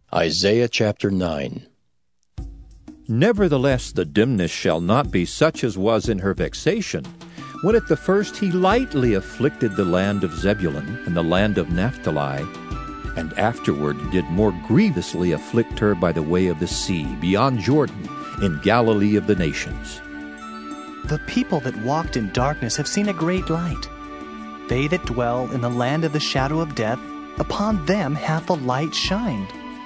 Isaiah chapter 9. Nevertheless, the dimness shall not be such as was in her vexation, when at the first he lightly afflicted the land of Zebulun and the land of Naphtali, and afterward did more grievously afflict her by the way of the sea, beyond Jordan, in Galilee of the nations. The people that walked in darkness have seen a great light. They that dwell in the land of the shadow of death, upon them hath a light shined.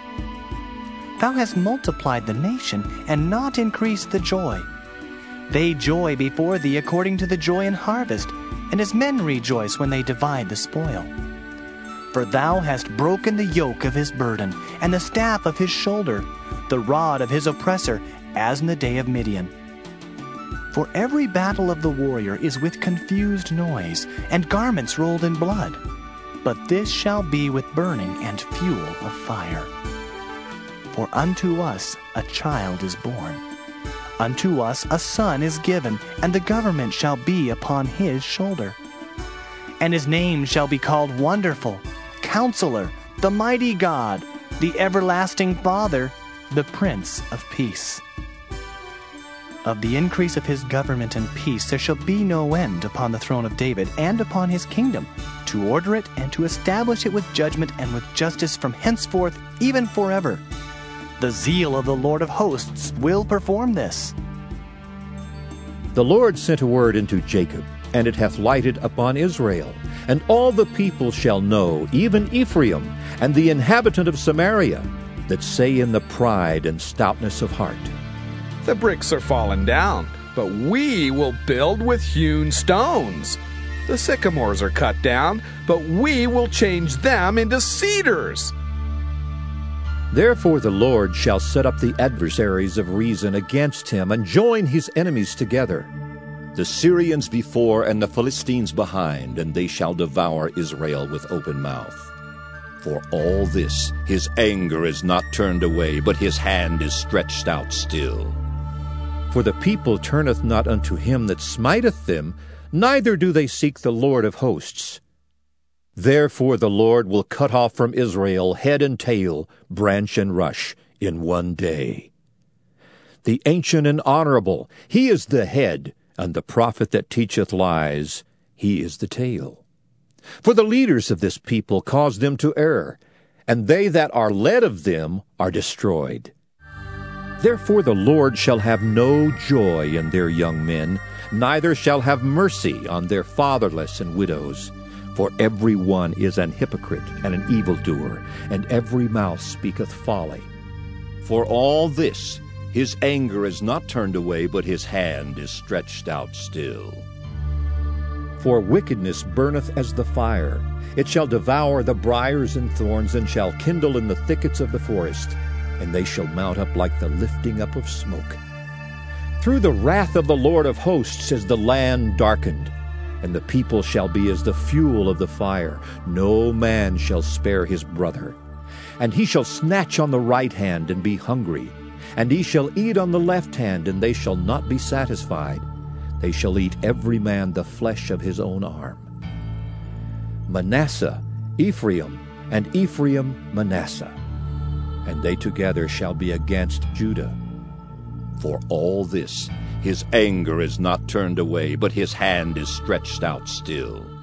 Thou hast multiplied the nation, and not increased the joy. They joy before thee according to the joy in harvest, and as men rejoice when they divide the spoil. For thou hast broken the yoke of his burden, and the staff of his shoulder, the rod of his oppressor, as in the day of Midian. For every battle of the warrior is with confused noise, and garments rolled in blood. But this shall be with burning and fuel of fire. For unto us a child is born. Unto us a son is given, and the government shall be upon his shoulder. And his name shall be called Wonderful, Counselor, the Mighty God, the Everlasting Father, the Prince of Peace. Of the increase of his government and peace there shall be no end upon the throne of David and upon his kingdom, to order it and to establish it with judgment and with justice from henceforth even forever. The zeal of the Lord of hosts will perform this. The Lord sent a word into Jacob, and it hath lighted upon Israel. And all the people shall know, even Ephraim, and the inhabitant of Samaria, that say in the pride and stoutness of heart, The bricks are fallen down, but we will build with hewn stones. The sycamores are cut down, but we will change them into cedars. Therefore the Lord shall set up the adversaries of reason against him, and join his enemies together, the Syrians before and the Philistines behind, and they shall devour Israel with open mouth. For all this his anger is not turned away, but his hand is stretched out still. For the people turneth not unto him that smiteth them, neither do they seek the Lord of hosts. Therefore the Lord will cut off from Israel head and tail, branch and rush, in one day. The ancient and honorable, he is the head, and the prophet that teacheth lies, he is the tail. For the leaders of this people cause them to err, and they that are led of them are destroyed. Therefore the Lord shall have no joy in their young men, neither shall have mercy on their fatherless and widows. For every one is an hypocrite and an evildoer, and every mouth speaketh folly. For all this his anger is not turned away, but his hand is stretched out still. For wickedness burneth as the fire. It shall devour the briars and thorns, and shall kindle in the thickets of the forest, and they shall mount up like the lifting up of smoke. Through the wrath of the Lord of hosts is the land darkened, and the people shall be as the fuel of the fire. No man shall spare his brother. And he shall snatch on the right hand and be hungry, and he shall eat on the left hand, and they shall not be satisfied. They shall eat every man the flesh of his own arm. Manasseh, Ephraim, and Ephraim, Manasseh, and they together shall be against Judah. For all this his anger is not turned away, but his hand is stretched out still.